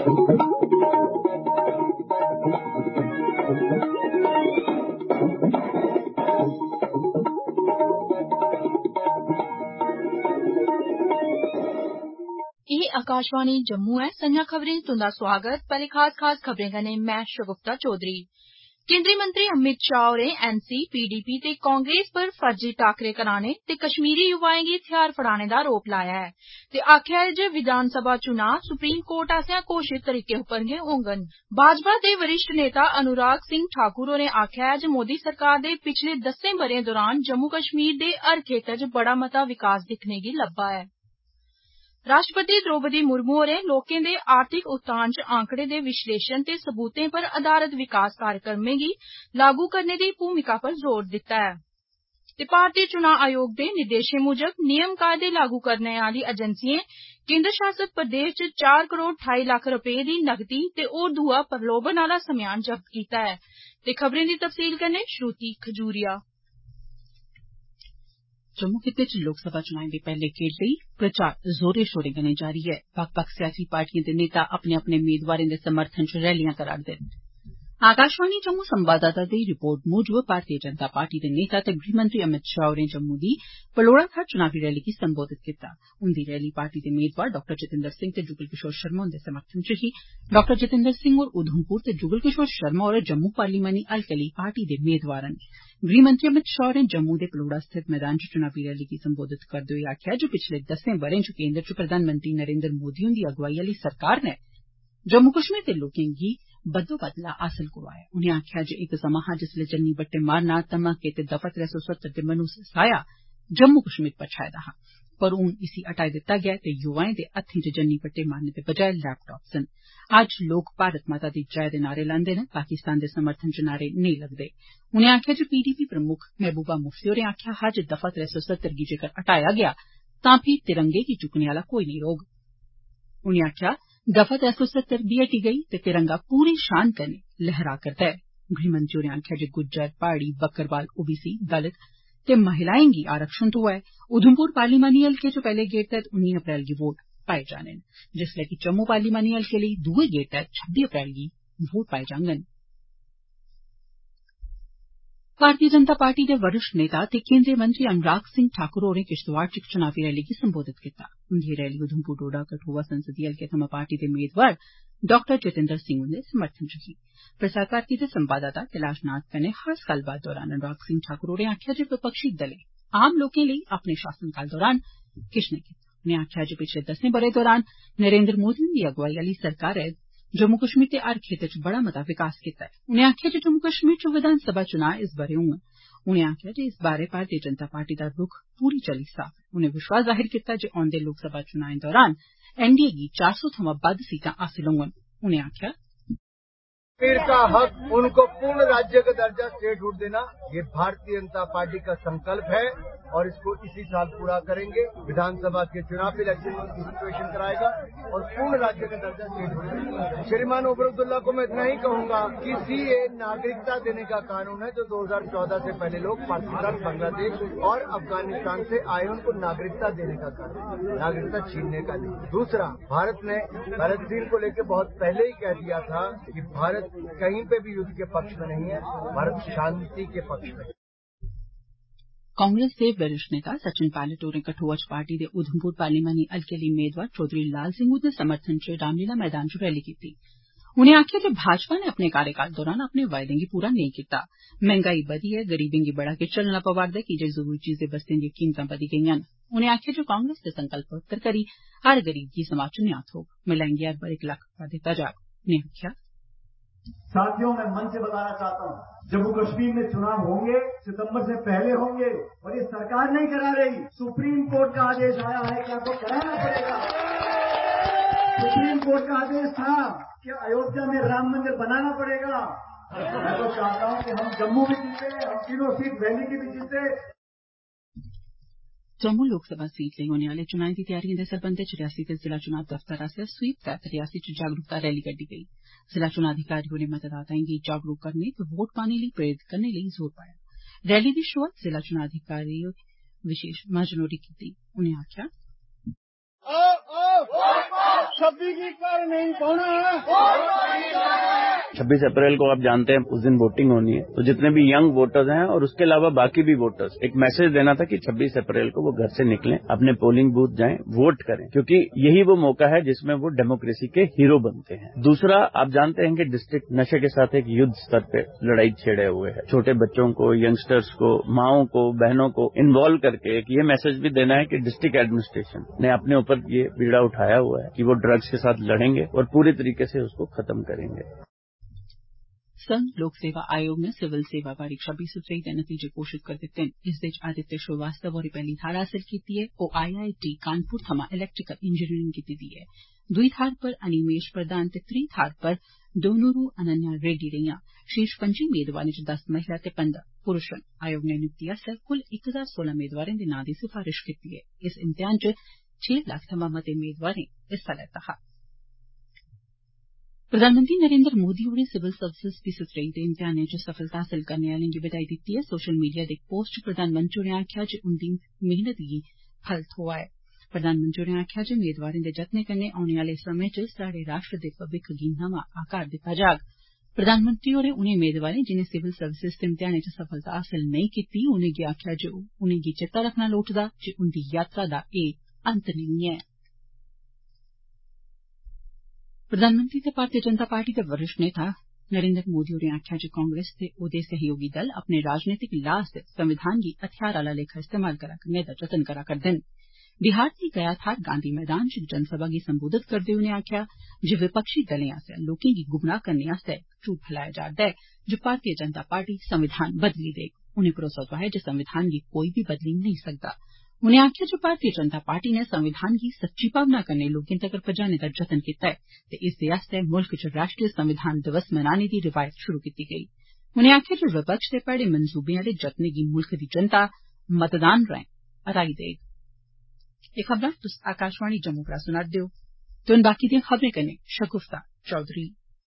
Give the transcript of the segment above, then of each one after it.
आकाशवाणी जम्मू है। संजा खबरें तुंदा स्वागत। पैह्ले खास खबरें कन्नै मैं शगुफ्ता चौधरी। केंद्रीय मंत्री अमित शाह होरें एनसी, पीडीपी ते कांग्रेस पर फर्जी टाकरे कराने ते कश्मीरी युवाएं गी हथियार फड़ाने दा आरोप लाया ऐ ते आखेआ ऐ जे विधानसभा चुनां सुप्रीम कोर्ट आसेआ घोषित तरीके उप्पर गै होङन। भाजपा दे वरिष्ठ नेता अनुराग सिंह ठाकुर होरें आखेआ ऐ जे मोदी सरकार दे पिछले 10 ब'रें दौरान जम्मू कश्मीर दे हर खेतर च बड़ा मता विकास दिक्खने गी लब्भा ऐ। राष्ट्रपति द्रौपदी मुर्मू होरें लोकें दे आर्थिक उत्थान च आंकड़े दे विश्लेषण ते सबूतें पर आधारत विकास कार्यक्रमें गी लागू करने दी भूमिका पर जोर दित्ता ऐ ते भारतीय चुनां आयोग दे निर्देशें मूजब नियम कायदे लागू करने आह्ली एजेंसिएं केंद्र शासित प्रदेश च 4 करोड़ 28 लक्ख रपेऽ दी नकदी ते होर दूआ प्रलोभन आह्ला समेयान जब्त कीता ऐ ते खबरें दी तफसील कन्नै श्रुति खजूरिया। जम्मू खित्ते च लोकसभा चुनाएं दे पैह्ले गेड़ लेई प्रचार जोरें शोरें कन्नै जारी ऐ। बक्ख बक्ख सियासी पार्टिएं दे नेता अपने अपने मेदवारें दे समर्थन च रैलियां करा'रदे न। आकाशवाणी जम्मू संवाददाता दी रिपोर्ट मूजब भारतीय जनता पार्टी दे नेता ते गृहमंत्री अमित शाह होरें जम्मू दी पलौड़ा थाह्र चुनावी रैली गी संबोधित कीता। उंदी रैली पार्टी दे मेदवार डॉ जितेंद्र सिंह ते जुगल किशोर शर्मा हुंदे समर्थन च ही। डॉ जितेंद्र सिंह होर उधमपुर ते जुगल किशोर शर्मा होर जम्मू पार्लिमानी हल्के लेई पार्टी दे मेदवार न। गृहमंत्री अमित शाह होरें जम्मू दे पलौड़ा स्थित मैदान च चुनावी रैली गी संबोधित करदे होई आखेआ जे पिछले 10 ब'रें च केंद्र च प्रधानमंत्री नरेंद्र मोदी हुंदी अगुवाई आह्ली सरकार नै जम्मू कश्मीर दे लोकें गी बद्दोबद्द लाह् हासल करोआया ऐ। उनें आखेआ जे इक समां हा जिसलै जन्नी बट्टे मारना, धमाके ते दफा 370 दे मनूस साया जम्मू कश्मीर पर छाए दा हा, पर हून इसी हटाई दित्ता गेआ ऐ ते युवाएं दे हत्थें च जन्नी बट्टे मारने दे बजाय लैपटाप्स न। अज्ज लोक भारत माता दी जय दे नारे लांदे न, पाकिस्तान दे समर्थन च नारे नेईं लगदे। उनें आखेआ जे पीडीपी प्रमुक्ख महबूबा मुफ्ती होरें आखेआ हा जे दफा 370 गी जेकर हटाया गेआ तां फ्ही तिरंगे गी चुक्कने आह्ला कोई नेईं रौह्ग। उनें आखेआ दफा 370 बी हटी गेई ते तिरंगा पूरी शान कन्नै लैहरा करदा ऐ। गृहमंत्री होरें आखेआ जे गुज्जर, प्हाड़ी, बक्करवाल, ओबीसी, दलित ते महिलाएं गी आरक्षण थ्होआ ऐ। उधमपुर पार्लिमानी हल्के च पैह्ले गेड़ तैह्त 19 अप्रैल गी वोट पाए जाने न, जिसलै कि जम्मू पार्लिमानी हल्के लेई दुए गेड़ तैह्त 26 अप्रैल गी वोट पाए जाङन। भारतीय जनता पार्टी दे वरिष्ठ नेता ते केंद्रीय मंत्री अनुराग सिंह ठाकुर होरें किश्तवाड़ च इक चुनावी रैली गी संबोधित कीता। उंदी रैली उधमपुर डोडा कठुआ संसदीय हल्के थमां पार्टी दे मेदवार डॉ जितेंद्र सिंह हुंदे समर्थन च ही। प्रसार भारती दे संवाददाता कैलाश नाथ कन्नै खास गल्लबात दौरान अनुराग सिंह ठाकुर होरें आखेआ जे विपक्षी दलें आम लोकें लेई अपने शासनकाल दौरान किश नेईं कीता। उनें आखेआ जे पिछले 10 ब'रें दौरान नरेंद्र मोदी हुंदी अगुवाई आह्ली सरकारै जम्मू कश्मीर दे हर खेतर च बड़ा मता विकास कीता ऐ। उनें आखेआ जे जम्मू कश्मीर च विधानसभा चुनां इस ब'रे होङन। उनें आखेआ जे इस बारे भारतीय जनता पार्टी दा रुख पूरी चाल्ली साफ ऐ। उनें विश्वास जाहिर कीता जे औंदे लोकसभा चुनाएं दौरान एनडीए गी 400 थमां बद्द सीटां हासल होङन। उनें आखेआ कश्मीर का हक उनको पूर्ण राज्य का दर्जा स्टेटहुड देना ये भारतीय जनता पार्टी का संकल्प है और इसको इसी साल पूरा करेंगे। विधानसभा के चुनाव इलेक्शन की सिचुएशन कराएगा और पूर्ण राज्य का दर्जा स्टेटहुड देगा। श्रीमान उमर अब्दुल्ला को मैं इतना ही कहूंगा कि सीए नागरिकता देने का कानून है जो 2014 से पहले लोग पाकिस्तान, बांग्लादेश और अफगानिस्तान से आए उनको नागरिकता देने का कानून, नागरिकता छीनने का नहीं। दूसरा, भारत ने पैलेस्टीन को लेकर बहुत पहले ही कह दिया था कि भारत कहीं पे भी युद्ध के पक्ष में नहीं है, भारत शांति के पक्ष में। कांग्रेस दे वरिष्ठ नेता सचिन पायलट होरें कठुआ च पार्टी दे उधमपुर पार्लिमानी हल्के लेई मेदवार चौधरी लाल सिंह हुंदे समर्थन च रामलीला मैदान च रैली कीती। उनें आखेआ जे भाजपा नै अपने कार्यकाल दौरान अपने वायदें गी पूरा नेईं कीता। महंगाई बधी ऐ, गरीबें गी बड़ा किश झल्लना पवा'रदा ऐ की जे जरूरी चीजें बस्तें दियां कीमतां बधी गेईआं न। उनें आखेआ जे कांग्रेस दे संकल्प पत्तर करी हर गरीब गी समाज च न्याय थ्होग, महिलाएं गी हर बारी 1 लक्ख रपेआ दित्ता जाग। उनें आखेआ साथियों, मैं मन से बताना चाहता हूँ, जम्मू कश्मीर में चुनाव होंगे, सितंबर से पहले होंगे और ये सरकार नहीं करा रही। सुप्रीम कोर्ट का आदेश आया है कि आपको कराना पड़ेगा। सुप्रीम कोर्ट का आदेश था कि अयोध्या में राम मंदिर बनाना पड़ेगा। मैं तो चाहता हूँ कि हम जम्मू भी जीते, हम तीनों सीट वैली की भी जीते। जम्मू लोकसभा सीट लेई होने आह्ले चुनाएं दी तैयारिएं दे सरबंधै च रियासी दे जिला चुनां दफ्तर आसेआ स्वीप तैह्त रियासी च जागरूकता रैली कड्डी गेई। जिला चुनां अधिकारी होरें मतदाताएं गी जागरूक करने ते वोट पाने लेई प्रेरित करने लेई जोर पाया। रैली दी शुरुआत जिला चुनां अधिकारी विशेष महाजन होरें कीती। उनें आखेआ छब्बीस अप्रैल को आप जानते हैं उस दिन वोटिंग होनी है, तो जितने भी यंग वोटर्स हैं और उसके अलावा बाकी भी वोटर्स, एक मैसेज देना था कि 26 अप्रैल को वो घर से निकलें, अपने पोलिंग बूथ जाएं, वोट करें, क्योंकि यही वो मौका है जिसमें वो डेमोक्रेसी के हीरो बनते हैं। दूसरा, आप जानते हैं कि डिस्ट्रिक्ट नशे के साथ एक युद्ध स्तर पे लड़ाई छेड़े हुए है। छोटे बच्चों को, यंगस्टर्स को, माओं को, बहनों को इन्वॉल्व करके एक ये मैसेज भी देना है कि डिस्ट्रिक्ट एडमिनिस्ट्रेशन ने अपने ऊपर ये बीड़ा उठाया हुआ है कि वो ड्रग्स के साथ लड़ेंगे और पूरी तरीके से उसको खत्म करेंगे। संघ लोक सेवा आयोग ने सिविल सेवा परीक्षा 2023 दे नतीजे घोषित करी दित्ते न। इस दे च आदित्य श्रीवास्तव होरें पैहली थाहर हासल कीती ऐ। ओह् IIT कानपुर थमां इलैक्ट्रिकल इंजीनियरिंग कीती दी ऐ। दुई थाहर पर अनिमेश प्रधान ते त्री थाहर पर दोनूरू अनन्या रेड्डी रेहियां। शीर्ष 5 मेदवारें च 10 महिला ते 15 पुरुष न। आयोग ने नियुक्ति आस्तै कुल 1016 मेदवारें दे नां दी सिफारिश कीती ऐ। इस इम्तेहान च 6 लक्ख थमां मते मेदवारें हिस्सा लैता हा। प्रधानमंत्री नरेन्द्र मोदी होरें सिविल सर्विसेज 2023 दे इम्तेहानें च सफलता हासल करने आलें गी बधाई दित्ती ऐ। सोशल मीडिया दे इक पोस्ट च प्रधानमंत्री होरें आखेआ जे उंदी मेहनत गी फल थ्होआ ऐ। प्रधानमंत्री होरें आखेआ जे मेदवारें दे जतनें कन्नै औने आले समें च साहड़े राष्ट्र दे भविक्ख गी नमां आकार दित्ता जाग। प्रधानमंत्री होरें उनें मेदवारें जिनें सिविल सर्विसेज दे इम्तेहानें च सफलता हासल नेईं कीती उनेंगी आखेआ जे उनेंगी चेता रखना लोड़चदा जे उंदी यात्रा दा एह् अंत नेईं ऐ। प्रधानमंत्री ते भारतीय जनता पार्टी दे वरिष्ठ नेता नरेन्द्र मोदी होरें आखेआ जे कांग्रेस ते ओदे सहयोगी दल अपने राजनीतिक लाह आस्तै संविधान गी हथियार आला लेखा इस्तेमाल करा करने दा जतन करा करदे न। बिहार दी गया थाहर गांधी मैदान च इक जनसभा गी संबोधित करदे होई उनें आखेआ जे विपक्षी दलें आस्सेआ लोकें गी गुमराह करने आस्तै झूठ फैलाया जा'रदा ऐ जे भारतीय जनता पार्टी संविधान बदली देग। उनें भरोसा दोआया जे संविधान गी कोई बी बदली नेईं सकदा। उनें आखेआ जे भारतीय जनता पार्टी नै संविधान गी सच्ची भावना कन्नै लोकें तगर पजाने दा जतन कीता ऐ ते इसदे आस्तै मुल्ख च राष्ट्रीय संविधान दिवस मनाने दी रिवायत शुरू कीती गेई। उनें आखेआ जे विपक्ष दे भैड़े मंसूबें आले जतनें गी मुल्ख दी जनता मतदान राएं हराई देग। एह् खबरां तुस आकाशवाणी जम्मू परा सुना'रदे ओ ते हुन बाकी दियां खबरें कन्नै शगुफ्ता चौधरी।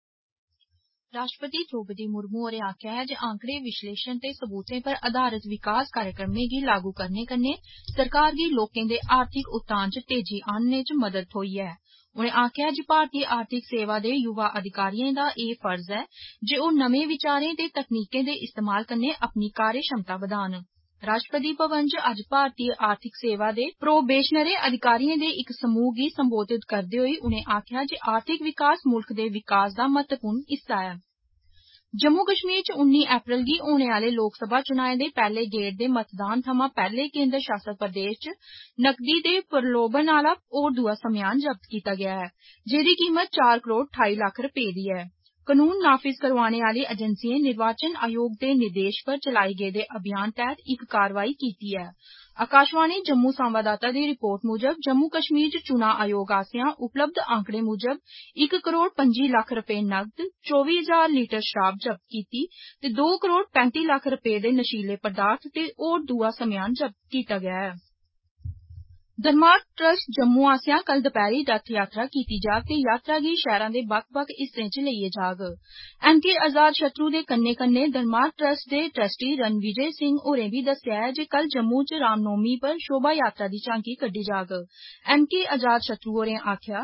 राष्ट्रपति द्रौपदी मुर्मू होरें आखेआ ऐ जे आंकड़े विश्लेषण ते सबूतें पर आधारित विकास कार्यक्रमें गी लागू करने कन्नै सरकार गी लोकें दे आर्थिक उत्थान च तेजी आनने च मदद थ्होई ऐ। उनें आखेआ जे भारतीय आर्थिक सेवा दे युवा अधिकारिएं दा एह् फर्ज ऐ जे ओह् नमें विचारें ते तकनीकें दे इस्तेमाल कन्नै अपनी कार्यक्षमता बधान। राष्ट्रपति भवन च अज्ज भारतीय आर्थिक सेवा दे प्रोबेशनरी अधिकारिएं दे इक समूह गी संबोधित करदे होई उनें आखेआ जे आर्थिक विकास मुल्ख दे विकास दा महत्वपूर्ण हिस्सा ऐ। जम्मू कश्मीर च 19 अप्रैल गी होने आले लोकसभा चुनाएं दे पैह्ले गेड़ दे मतदान थमां पैह्ले केन्द्र शासत प्रदेश च नकदी ते प्रलोभन आला होर दूआ समेयान जब्त कीता गेआ ऐ जेदी कीमत 4 करोड़ 28 लक्ख रपे दी ऐ। कानून नाफिज करोआने आली एजेंसिएं निर्वाचन आयोग दे निर्देश पर चलाए गेदे अभियान तैह्त इक कारवाई कीती ऐ। आकाशवाणी जम्मू संवाददाता दी रिपोर्ट मुजब जम्मू कश्मीर च चुनां आयोग आस्सेआ उपलब्ध आंकड़े मुजब 1 करोड़ 25 लक्ख रपे नकद, 24,000 लीटर शराब जब्त कीती ते 2 करोड़ 35 लक्ख रपे दे नशीले पदार्थ ते होर दूआ समेयान जब्त कीता गेआ ऐ। धर्मार्थ ट्रस्ट जम्मू आस्सेआ कल दपैह्री रथ यात्रा कीती जाग ते यात्रा गी शैह्रा दे बक्ख-बक्ख हिस्सें च लेइयै जाग। MK आजाद शत्रु दे कन्नै-कन्नै धर्मार्थ ट्रस्ट दे ट्रस्टी रणविजय सिंह होरें बी दस्सेआ ऐ जे कल जम्मू च रामनौमी पर शोभा यात्रा दी झांकी कड्डी जाग। MK आजाद शत्रु होरें आखेआ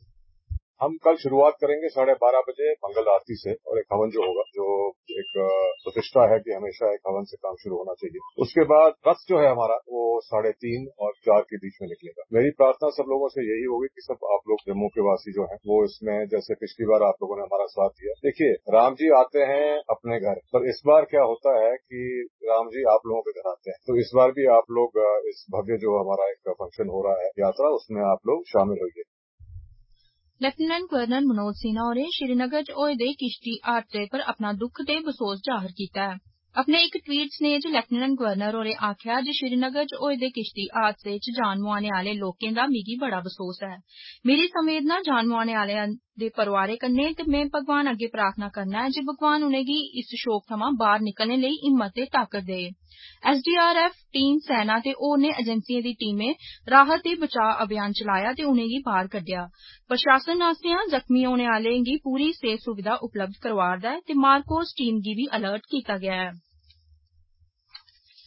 हम कल शुरुआत करेंगे 12:30 बजे मंगल आरती से और एक हवन जो होगा जो एक प्रतिष्ठा है कि हमेशा एक हवन से काम शुरू होना चाहिए। उसके बाद रथ जो है हमारा वो 3:30 और 4 के बीच में निकलेगा। मेरी प्रार्थना सब लोगों से यही होगी कि सब आप लोग जम्मू के वासी जो हैं वो इसमें जैसे पिछली बार आप लोगों ने हमारा साथ दिया। देखिए राम जी आते हैं अपने घर, पर इस बार क्या होता है कि राम जी आप लोगों के घर आते हैं, तो इस बार भी आप लोग इस भव्य जो हमारा एक फंक्शन हो रहा है यात्रा उसमें आप लोग शामिल होइए। लेफ्टिनेंट गवर्नर मनोज सिन्हा होरें श्रीनगर च होए दे किश्ती हादसे पर अपना दुख ते बसोस जाहिर कीता है। अपने इक ट्वीट स्नेह च लेफ्टिनेंट गवर्नर होरें आखेआ जे श्रीनगर च होए दे किश्ती हादसे च जान मुआने आले लोकें दा मिगी बड़ा बसोस ऐ। मेरी संवेदना जान मुआने आलें दे परोआरें कन्नै ते में भगवान अग्गे प्रार्थना करना ऐ जे भगवान उनेंगी इस शोक थमां बाहर निकलने लेई हिम्मत ते ताकत दे। SDRF टीम, सेना ते होरनें एजेंसिएं दी टीमें राहत ते बचाव अभियान चलाया ते उनेंगी बाहर कड्डेआ। प्रशासन आस्सेआ जख्मी होने आलें गी पूरी सेहत सुविधा उपलब्ध करोआ'रदा ऐ ते मार्कोस टीम गी बी अलर्ट कीता गेआ ऐ।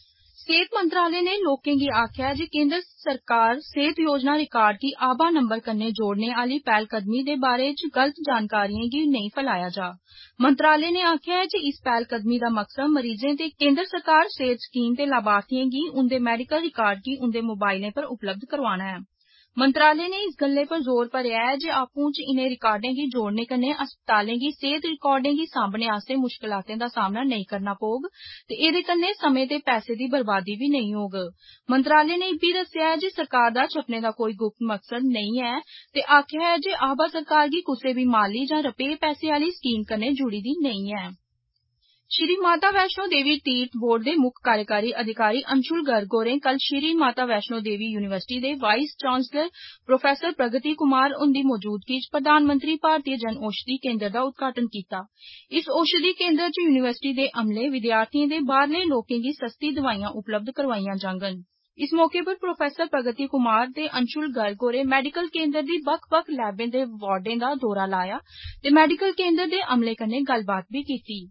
सेहत मंत्रालय ने लोकें गी आखेआ ऐ जे केंद्र सरकार सेहत योजना रिकार्ड गी आभा नंबर कन्नै जोड़ने आह्ली पैह्लकदमी दे बारे च गलत जानकारिएं गी नेईं फैलाया जा। मंत्रालय ने आखेआ ऐ जे इस पैह्लकदमी दा मकसद मरीजें ते केंद्र सरकार सेहत स्कीम दे लाभार्थियें गी उंदे मैडिकल रिकार्ड गी उंदे मोबाइलें पर उपलब्ध करोआना ऐ। मंत्रालय ने इस गल्लै पर जोर भरेआ ऐ जे आपूं च इनें रिकार्डें गी जोड़ने कन्नै अस्पतालें गी सेहत रिकार्डें गी सांभने आस्तै मुश्कलातें दा सामना नेईं करना पौग ते एह्दे कन्नै समें ते पैसे दी बर्बादी बी नेईं होग। मंत्रालय ने इब्बी दस्सेआ ऐ जे सरकार दा छप्पने दा कोई गुप्त मकसद नेईं ऐ ते आखेआ ऐ जे आभा सरकार गी कुसै बी माली जां रपेऽ पैसे आह्ली स्कीम कन्नै जुड़ी दी नेईं ऐ। श्री माता वैष्णो देवी तीर्थ बोर्ड दे मुक्ख कार्यकारी अधिकारी अंशुल गर्ग होरें कल श्री माता वैष्णो देवी यूनिवर्सिटी दे vice chancellor professor Pragati Kumar हुंदी मौजूदगी च प्रधानमंत्री भारतीय जन औषधि केंद्र दा उद्घाटन कीता। इस औषधि केंद्र च यूनिवर्सिटी दे अमले, विद्यार्थियें ते बाह्रले लोकें गी सस्ती दवाइयां उपलब्ध करोआइयां जाङन। इस मौके पर प्रोफेसर प्रगति कुमार ते अंशुल गर्ग होरें मैडिकल केंद्र दी बक्ख-बक्ख लैबें ते वार्डें दा दौरा लाया ते मैडिकल केंद्र दे अमले कन्नै गल्लबात बी कीती।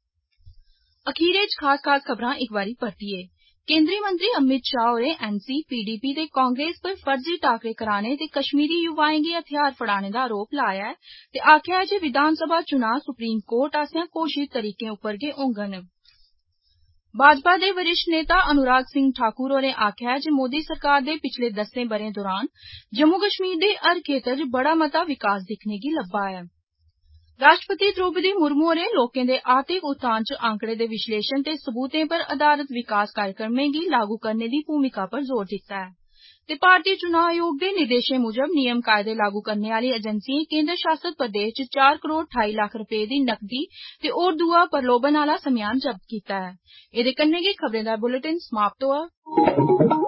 अखीरै च खास खबरां इक बारी परतियै। केंद्रीय मंत्री अमित शाह होरें एनसी, पीडीपी ते कांग्रेस पर फर्जी टाकरे कराने ते कश्मीरी युवाएं गी हथियार फड़ाने दा आरोप लाया ऐ ते आखेआ ऐ जे विधानसभा चुनां सुप्रीम कोर्ट आसेआ घोषित तरीकें उप्पर गै होङन। भाजपा दे वरिष्ठ नेता अनुराग सिंह ठाकुर होरें आखेआ ऐ जे मोदी सरकार दे पिछले 10 ब'रें दौरान जम्मू कश्मीर दे हर खेतर च बड़ा मता विकास दिक्खने गी लब्भा ऐ। राष्ट्रपति द्रौपदी मुर्मू होरें लोकें दे आर्थिक उत्थान च आंकड़े दे विश्लेषण ते सबूतें पर आधारत विकास कार्यक्रमें गी लागू करने दी भूमिका पर जोर दित्ता ऐ ते भारतीय चुनाव आयोग दे निर्देशें मूजब नियम कायदे लागू करने आह्ली एजेंसिएं केंद्र शासत प्रदेश च 4 करोड़ 28 लक्ख रपेऽ दी नकदी ते होर दूआ प्रलोभन आह्ला समेयान जब्त कीता ऐ। एह्दे कन्नै गै खबरें दा बुलेटिन समाप्त होआ।